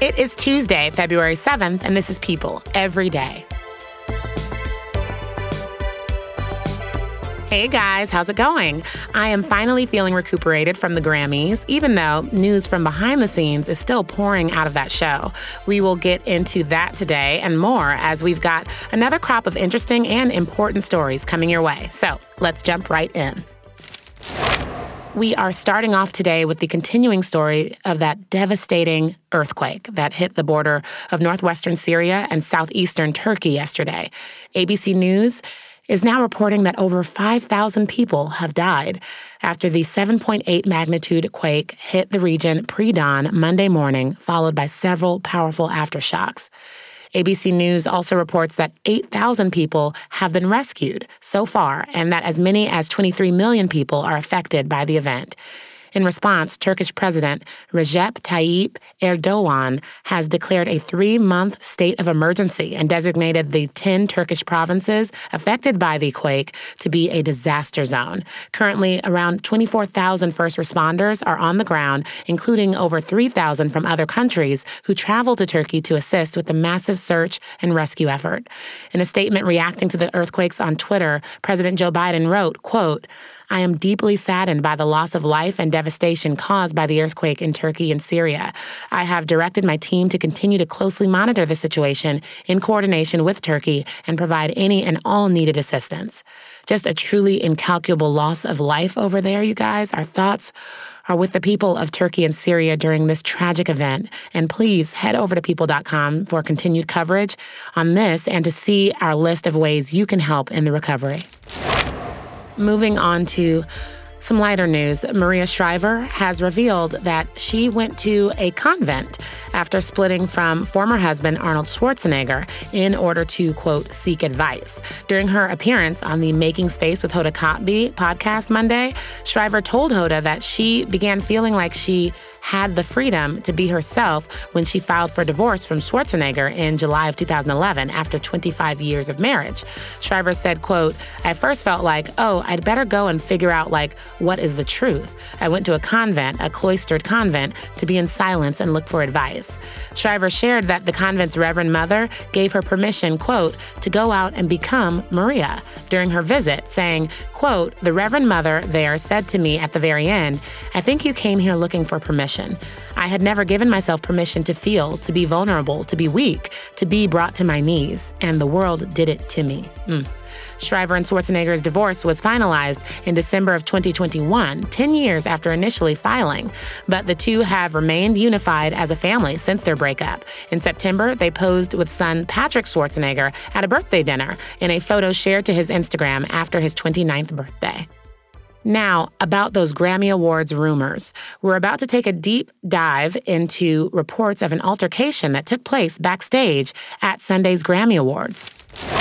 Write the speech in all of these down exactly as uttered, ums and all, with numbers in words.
It is Tuesday, February seventh, and this is People Every Day. Hey guys, how's it going? I am finally feeling recuperated from the Grammys, even though news from behind the scenes is still pouring out of that show. We will get into that today and more as we've got another crop of interesting and important stories coming your way. So let's jump right in. We are starting off today with the continuing story of that devastating earthquake that hit the border of northwestern Syria and southeastern Turkey yesterday. A B C News is now reporting that over five thousand people have died after the seven point eight magnitude quake hit the region pre-dawn Monday morning, followed by several powerful aftershocks. A B C News also reports that eight thousand people have been rescued so far and that as many as twenty-three million people are affected by the event. In response, Turkish President Recep Tayyip Erdogan has declared a three-month state of emergency and designated the ten Turkish provinces affected by the quake to be a disaster zone. Currently, around twenty-four thousand first responders are on the ground, including over three thousand from other countries who traveled to Turkey to assist with the massive search and rescue effort. In a statement reacting to the earthquakes on Twitter, President Joe Biden wrote, quote, "I am deeply saddened by the loss of life and devastation caused by the earthquake in Turkey and Syria. I have directed my team to continue to closely monitor the situation in coordination with Turkey and provide any and all needed assistance." Just a truly incalculable loss of life over there, you guys. Our thoughts are with the people of Turkey and Syria during this tragic event. And please head over to people dot com for continued coverage on this and to see our list of ways you can help in the recovery. Moving on to some lighter news, Maria Shriver has revealed that she went to a convent after splitting from former husband Arnold Schwarzenegger in order to, quote, seek advice. During her appearance on the Making Space with Hoda Kotb podcast Monday, Shriver told Hoda that she began feeling like she had the freedom to be herself when she filed for divorce from Schwarzenegger in July of two thousand eleven after twenty-five years of marriage. Shriver said, quote, "I first felt like, oh, I'd better go and figure out, like, what is the truth. I went to a convent, a cloistered convent, to be in silence and look for advice." Shriver shared that the convent's Reverend Mother gave her permission, quote, to go out and become Maria during her visit, saying, quote, "The Reverend Mother there said to me at the very end, I think you came here looking for permission. I had never given myself permission to feel, to be vulnerable, to be weak, to be brought to my knees, and the world did it to me." Mm. Shriver and Schwarzenegger's divorce was finalized in December of twenty twenty-one, ten years after initially filing. But the two have remained unified as a family since their breakup. In September, they posed with son Patrick Schwarzenegger at a birthday dinner in a photo shared to his Instagram after his twenty-ninth birthday. Now, about those Grammy Awards rumors. We're about to take a deep dive into reports of an altercation that took place backstage at Sunday's Grammy Awards.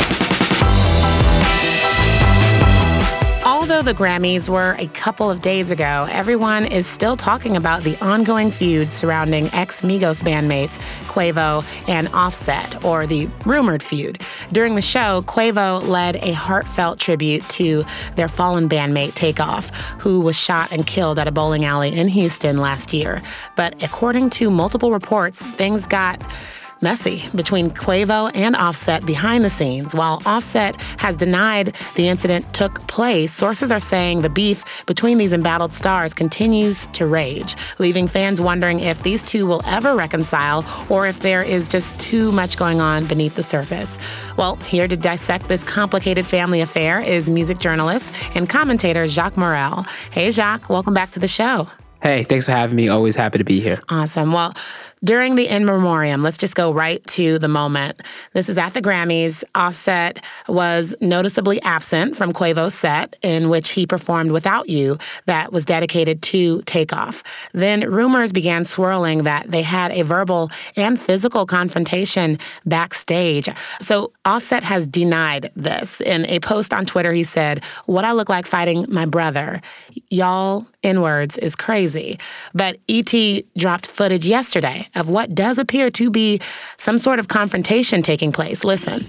Although the Grammys were a couple of days ago, everyone is still talking about the ongoing feud surrounding ex-Migos bandmates Quavo and Offset, or the rumored feud. During the show, Quavo led a heartfelt tribute to their fallen bandmate Takeoff, who was shot and killed at a bowling alley in Houston last year. But according to multiple reports, things got messy between Quavo and Offset behind the scenes. While Offset has denied the incident took place, sources are saying the beef between these embattled stars continues to rage, leaving fans wondering if these two will ever reconcile or if there is just too much going on beneath the surface. Well, here to dissect this complicated family affair is music journalist and commentator Jacques Morel. Hey, Jacques, welcome back to the show. Hey, thanks for having me. Always happy to be here. Awesome. Well, during the In Memoriam, let's just go right to the moment. This is at the Grammys. Offset was noticeably absent from Quavo's set, in which he performed Without You, that was dedicated to Takeoff. Then rumors began swirling that they had a verbal and physical confrontation backstage. So Offset has denied this. In a post on Twitter, he said, "What I look like fighting my brother. Y'all, N-words, is crazy." But E T dropped footage yesterday of what does appear to be some sort of confrontation taking place. Listen.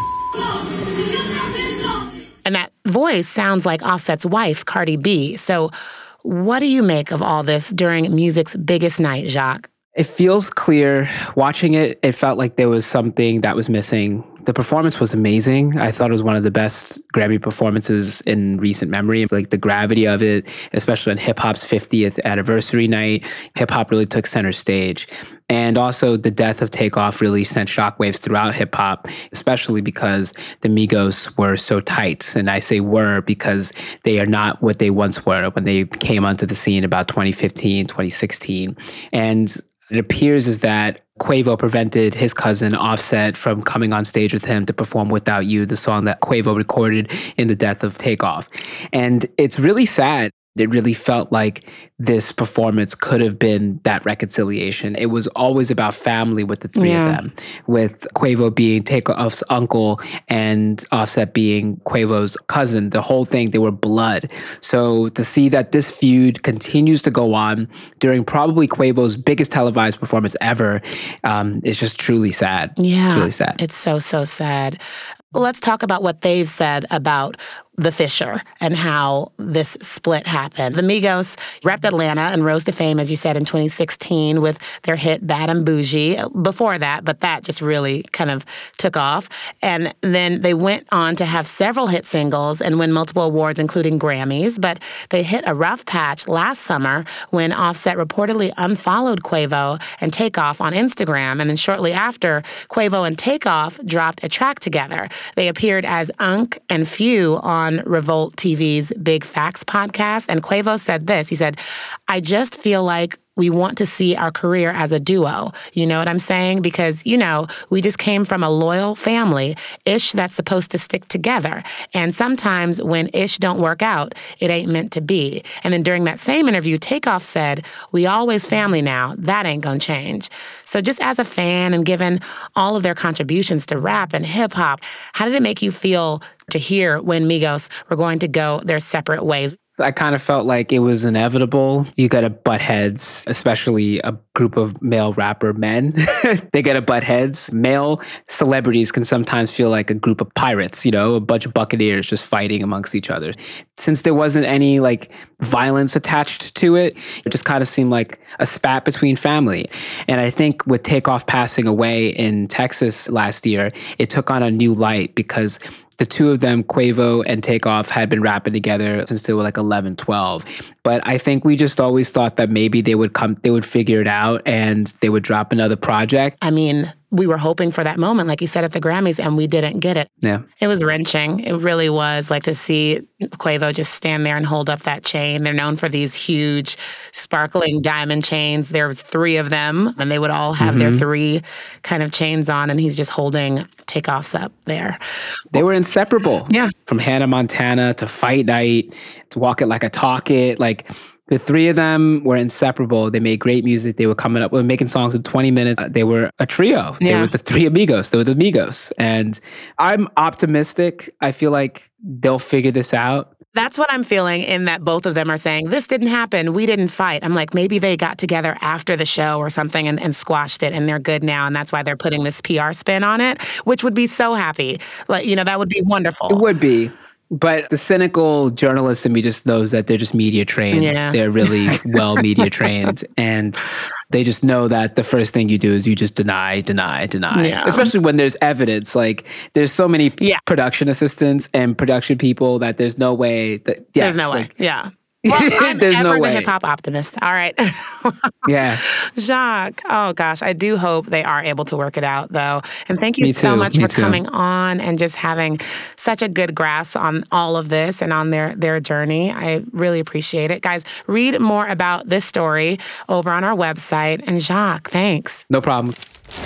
And that voice sounds like Offset's wife, Cardi B. So What do you make of all this during music's biggest night, Jacques? It feels clear. Watching it, it felt like there was something that was missing. The performance was amazing. I thought it was one of the best Grammy performances in recent memory. Like the gravity of it, especially on hip hop's fiftieth anniversary night, hip hop really took center stage. And also the death of Takeoff really sent shockwaves throughout hip hop, especially because the Migos were so tight. And I say were because they are not what they once were when they came onto the scene about twenty fifteen, twenty sixteen. And it appears as that Quavo prevented his cousin Offset from coming on stage with him to perform Without You, the song that Quavo recorded in the death of Takeoff. And it's really sad. It really felt like this performance could have been that reconciliation. It was always about family with the three yeah. of them, with Quavo being Takeoff's uncle and Offset being Quavo's cousin. The whole thing, they were blood. So to see that this feud continues to go on during probably Quavo's biggest televised performance ever um, is just truly sad. Yeah, it's really sad. It's so, so sad. Let's talk about what they've said about The Fisher and how this split happened. The Migos repped Atlanta and rose to fame, as you said, in twenty sixteen with their hit Bad and Bougie. Before that, but that just really kind of took off. And then they went on to have several hit singles and win multiple awards, including Grammys. But they hit a rough patch last summer when Offset reportedly unfollowed Quavo and Takeoff on Instagram. And then shortly after, Quavo and Takeoff dropped a track together. They appeared as Unk and Few on on Revolt T V's Big Facts podcast. And Quavo said this. He said, I just feel like we want to see our career as a duo. You know what I'm saying? Because, you know, we just came from a loyal family, ish, that's supposed to stick together. And sometimes when ish don't work out, it ain't meant to be. And then during that same interview, Takeoff said, we always family now. That ain't gonna change. So just as a fan and given all of their contributions to rap and hip hop, how did it make you feel to hear when Migos were going to go their separate ways? I kind of felt like it was inevitable. You got to butt heads, especially a group of male rapper men. They got to butt heads. Male celebrities can sometimes feel like a group of pirates, you know, a bunch of buccaneers just fighting amongst each other. Since there wasn't any like violence attached to it, it just kind of seemed like a spat between family. And I think with Takeoff passing away in Texas last year, it took on a new light because the two of them, Quavo and Takeoff, had been rapping together since they were like eleven, twelve. But I think we just always thought that maybe they would come, they would figure it out and they would drop another project. I mean, we were hoping for that moment, like you said, at the Grammys, and we didn't get it. Yeah. It was wrenching. It really was. Like to see Quavo just stand there and hold up that chain. They're known for these huge, sparkling diamond chains. There were three of them, and they would all have mm-hmm. their three kind of chains on, and he's just holding Takeoff's up there. They were inseparable. Yeah. From Hannah Montana to Fight Night to Walk It Like I Talk It. Like, the three of them were inseparable. They made great music. They were coming up, we were making songs in twenty minutes. They were a trio. Yeah. They were the three amigos. They were the Migos. And I'm optimistic. I feel like they'll figure this out. That's what I'm feeling in that both of them are saying, this didn't happen. We didn't fight. I'm like, maybe they got together after the show or something and, and squashed it and they're good now. And that's why they're putting this P R spin on it, which would be so happy. Like, you know, that would be wonderful. It would be. But the cynical journalist in me just knows that they're just media trained. Yeah. They're really well media trained. And they just know that the first thing you do is you just deny, deny, deny. Yeah. Especially when there's evidence. Like, there's so many yeah. production assistants and production people that there's no way that, yes. There's no like, way, yeah. Well, I'm There's ever no the way. hip-hop optimist. All right. Yeah. Jacques, oh gosh, I do hope they are able to work it out, though. And thank you Me so too. much Me for too. coming on and just having such a good grasp on all of this and on their, their journey. I really appreciate it. Guys, read more about this story over on our website. And Jacques, thanks. No problem.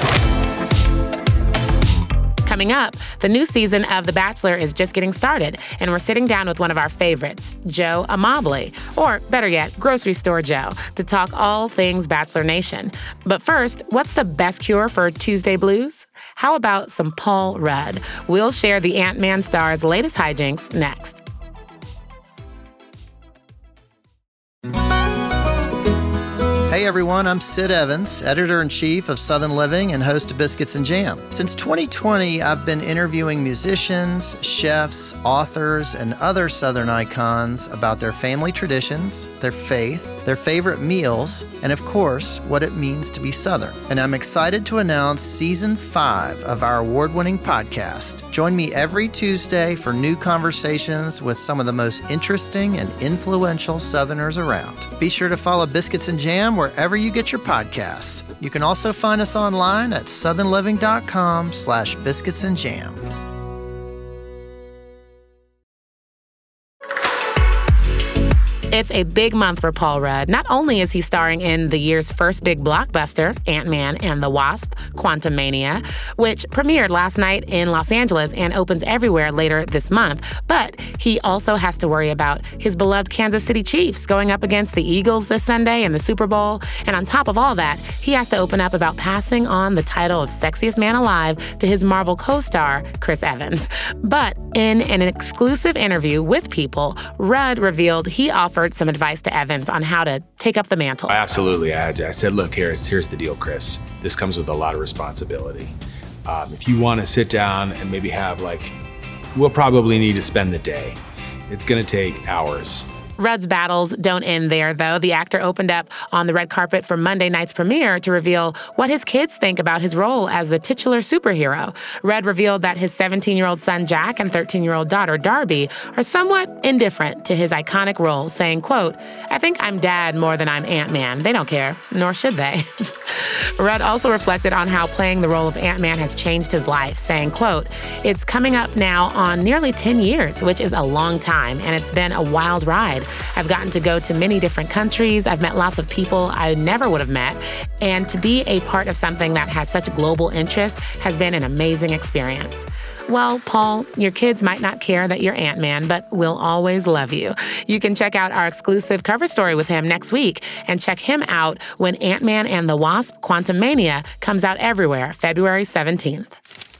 Coming up, the new season of The Bachelor is just getting started, and we're sitting down with one of our favorites, Joe Amabile, or better yet, Grocery Store Joe, to talk all things Bachelor Nation. But first, what's the best cure for Tuesday blues? How about some Paul Rudd? We'll share the Ant-Man star's latest hijinks next. Hey everyone. I'm Sid Evans, editor-in-chief of Southern Living and host of Biscuits and Jam. Since twenty twenty, I've been interviewing musicians, chefs, authors, and other Southern icons about their family traditions, their faith, their favorite meals, and of course, what it means to be Southern. And I'm excited to announce season five of our award-winning podcast. Join me every Tuesday for new conversations with some of the most interesting and influential Southerners around. Be sure to follow Biscuits and Jam wherever you get your podcasts. You can also find us online at southernliving.com slash biscuits and jam. It's a big month for Paul Rudd. Not only is he starring in the year's first big blockbuster, Ant-Man and the Wasp: Quantumania, which premiered last night in Los Angeles and opens everywhere later this month, but he also has to worry about his beloved Kansas City Chiefs going up against the Eagles this Sunday in the Super Bowl. And on top of all that, he has to open up about passing on the title of Sexiest Man Alive to his Marvel co-star, Chris Evans. But in an exclusive interview with People, Rudd revealed he offered some advice to Evans on how to take up the mantle. Absolutely. I, I said, look, here's, here's the deal, Chris. This comes with a lot of responsibility. Um, if you want to sit down and maybe have like, we'll probably need to spend the day. It's going to take hours. Rudd's battles don't end there, though. The actor opened up on the red carpet for Monday night's premiere to reveal what his kids think about his role as the titular superhero. Rudd revealed that his seventeen-year-old son, Jack, and thirteen-year-old daughter, Darby, are somewhat indifferent to his iconic role, saying, quote, "I think I'm dad more than I'm Ant-Man. They don't care, nor should they." Rudd also reflected on how playing the role of Ant-Man has changed his life, saying, quote, "It's coming up now on nearly ten years, which is a long time, and it's been a wild ride. I've gotten to go to many different countries. I've met lots of people I never would have met. And to be a part of something that has such global interest has been an amazing experience." Well, Paul, your kids might not care that you're Ant-Man, but we'll always love you. You can check out our exclusive cover story with him next week and check him out when Ant-Man and the Wasp: Quantumania comes out everywhere, February seventeenth.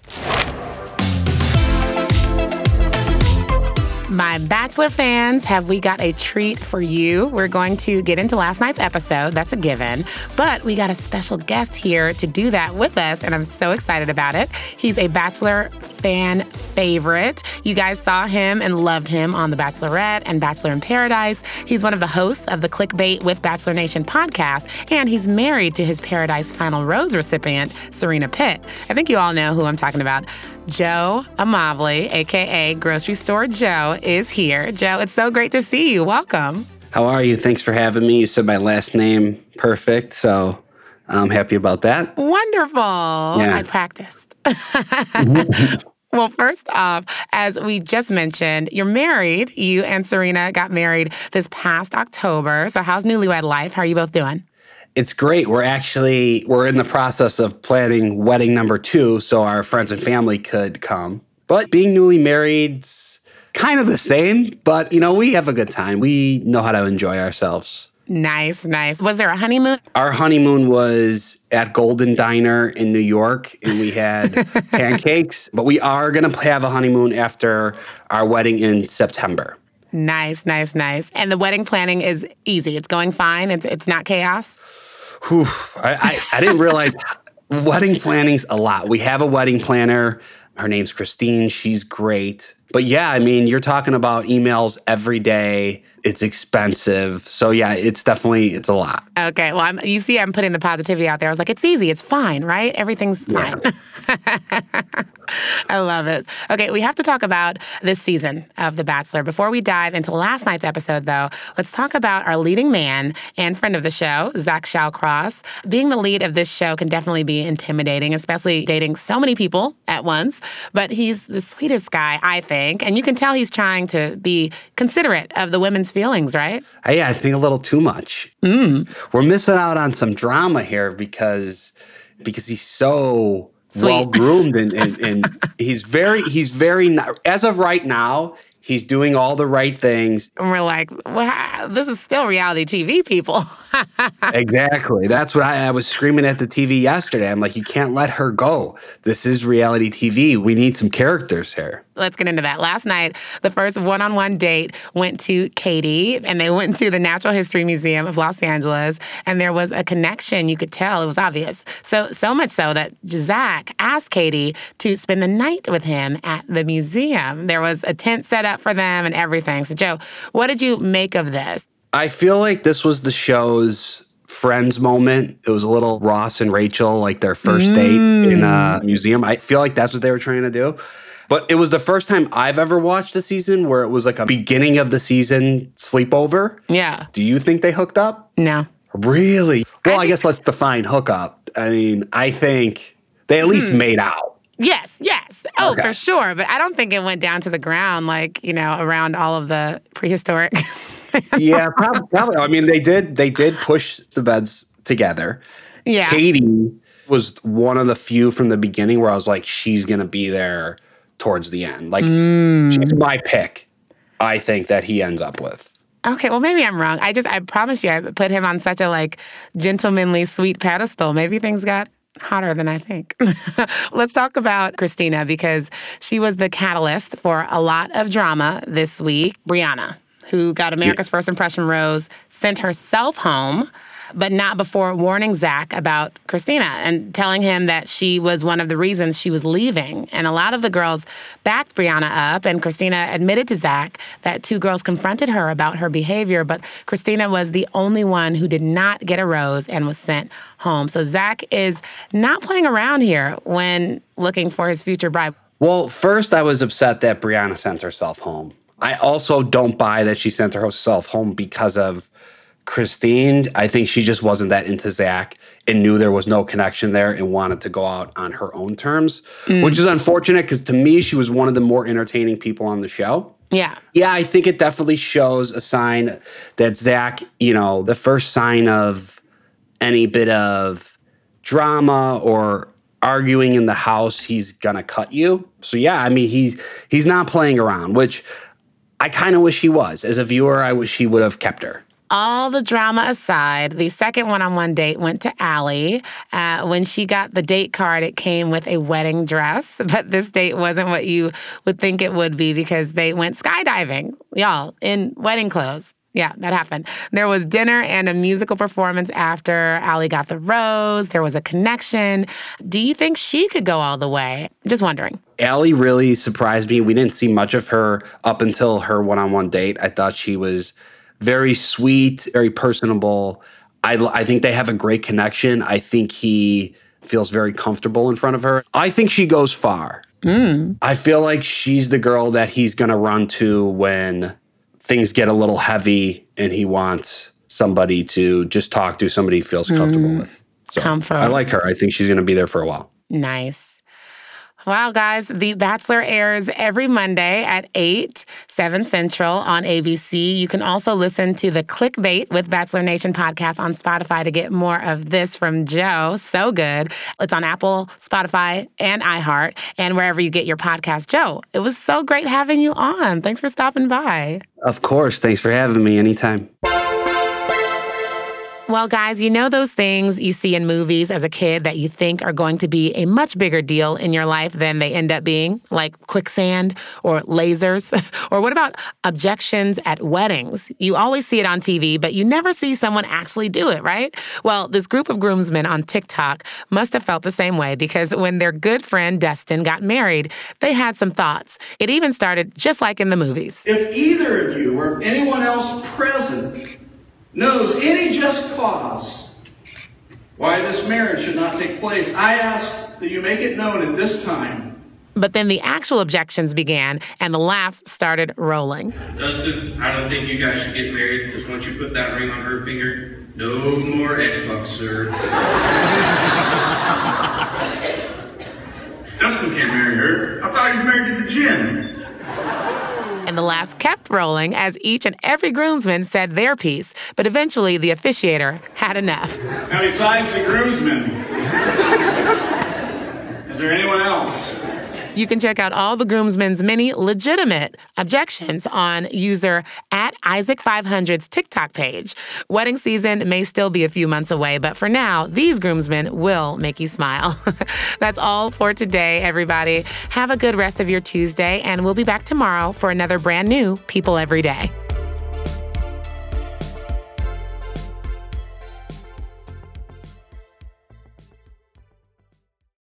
My Bachelor fans, have we got a treat for you? We're going to get into last night's episode. That's a given. But we got a special guest here to do that with us, and I'm so excited about it. He's a Bachelor fan favorite. You guys saw him and loved him on The Bachelorette and Bachelor in Paradise. He's one of the hosts of the Clickbait with Bachelor Nation podcast, and he's married to his Paradise Final Rose recipient, Serena Pitt. I think you all know who I'm talking about. Joe Amavile, a k a. Grocery Store Joe, is here. Joe, it's so great to see you. Welcome. How are you? Thanks for having me. You said my last name perfect, so I'm happy about that. Wonderful. Yeah. I practiced. Well, first off, as we just mentioned, you're married. You and Serena got married this past October. So how's newlywed life? How are you both doing? It's great. We're actually, we're in the process of planning wedding number two so our friends and family could come. But being newly married's kind of the same, but, you know, we have a good time. We know how to enjoy ourselves. Nice, nice. Was there a honeymoon? Our honeymoon was at Golden Diner in New York, and we had pancakes. But we are going to have a honeymoon after our wedding in September. Nice, nice, nice. And the wedding planning is easy. It's going fine. It's it's not chaos. Whew. I, I, I didn't realize wedding planning's a lot. We have a wedding planner. Her name's Christine. She's great. But yeah, I mean, you're talking about emails every day. It's expensive. So yeah, it's definitely, it's a lot. Okay. Well, I'm, you see, I'm putting the positivity out there. I was like, it's easy. It's fine, right? Everything's fine. Yeah. I love it. Okay. We have to talk about this season of The Bachelor. Before we dive into last night's episode, though, let's talk about our leading man and friend of the show, Zach Shallcross. Being the lead of this show can definitely be intimidating, especially dating so many people at once. But he's the sweetest guy, I think. And you can tell he's trying to be considerate of the women's feelings, right? Hey, I think a little too much. Mm. We're missing out on some drama here because because he's so Sweet. well groomed and, and and he's very he's very as of right now. He's doing all the right things. And we're like, wow, this is still reality T V, people. Exactly. That's what I, I was screaming at the T V yesterday. I'm like, you can't let her go. This is reality T V. We need some characters here. Let's get into that. Last night, the first one-on-one date went to Katie, and they went to the Natural History Museum of Los Angeles, and there was a connection. You could tell. It was obvious. So, so much so that Zach asked Katie to spend the night with him at the museum. There was a tent set up for them and everything. So, Joe, what did you make of this? I feel like this was the show's Friends moment. It was a little Ross and Rachel, like their first mm. date in a museum. I feel like that's what they were trying to do. But it was the first time I've ever watched a season where it was like a beginning of the season sleepover. Yeah. Do you think they hooked up? No. Really? Well, I, I guess let's define hookup. I mean, I think they at least hmm. made out. Yes, yes. Oh, okay. for sure. But I don't think it went down to the ground like, you know, around all of the prehistoric. Yeah, probably, probably. I mean, they did they did push the beds together. Yeah. Katie was one of the few from the beginning where I was like, she's going to be there towards the end. Like, mm. she's my pick, I think, that he ends up with. Okay, well, maybe I'm wrong. I just, I promise you, I put him on such a, like, gentlemanly, sweet pedestal. Maybe things got hotter than I think. Let's talk about Christina, because she was the catalyst for a lot of drama this week. Brianna, who got America's yeah. First Impression Rose, sent herself home, but not before warning Zach about Christina and telling him that she was one of the reasons she was leaving. And a lot of the girls backed Brianna up, and Christina admitted to Zach that two girls confronted her about her behavior, but Christina was the only one who did not get a rose and was sent home. So Zach is not playing around here when looking for his future bride. Well, first I was upset that Brianna sent herself home. I also don't buy that she sent herself home because of Christine. I think she just wasn't that into Zach and knew there was no connection there and wanted to go out on her own terms, mm. which is unfortunate because to me, she was one of the more entertaining people on the show. Yeah. Yeah, I think it definitely shows a sign that Zach, you know, the first sign of any bit of drama or arguing in the house, he's going to cut you. So, yeah, I mean, he's, he's not playing around, which I kind of wish he was. As a viewer, I wish he would have kept her. All the drama aside, the second one-on-one date went to Allie. Uh, when she got the date card, it came with a wedding dress. But this date wasn't what you would think it would be because they went skydiving, y'all, in wedding clothes. Yeah, that happened. There was dinner and a musical performance after. Allie got the rose. There was a connection. Do you think she could go all the way? Just wondering. Allie really surprised me. We didn't see much of her up until her one-on-one date. I thought she was very sweet, very personable. I, I think they have a great connection. I think he feels very comfortable in front of her. I think she goes far. Mm. I feel like she's the girl that he's going to run to when things get a little heavy and he wants somebody to just talk to, somebody he feels comfortable mm. with. So Comfort. I like her. I think she's going to be there for a while. Nice. Wow, guys, The Bachelor airs every Monday at eight, seven Central on A B C. You can also listen to the Clickbait with Bachelor Nation podcast on Spotify to get more of this from Joe. So good. It's on Apple, Spotify, and iHeart, and wherever you get your podcast. Joe, it was so great having you on. Thanks for stopping by. Of course. Thanks for having me anytime. Well, guys, you know those things you see in movies as a kid that you think are going to be a much bigger deal in your life than they end up being, like quicksand or lasers? Or what about objections at weddings? You always see it on T V, but you never see someone actually do it, right? Well, this group of groomsmen on TikTok must have felt the same way because when their good friend Dustin got married, they had some thoughts. It even started just like in the movies. If either of you or anyone else present knows any just cause why this marriage should not take place, I ask that you make it known at this time. But then the actual objections began, and the laughs started rolling. Dustin, I don't think you guys should get married, because once you put that ring on her finger, no more Xbox, sir. Dustin can't marry her. I thought he was married to the gym. And the laughs kept rolling as each and every groomsman said their piece. But eventually, the officiator had enough. Now, besides the groomsmen, is there anyone else? You can check out all the groomsmen's many legitimate objections on user at Isaac five hundred's TikTok page. Wedding season may still be a few months away, but for now, these groomsmen will make you smile. That's all for today, everybody. Have a good rest of your Tuesday, and we'll be back tomorrow for another brand new People Every Day.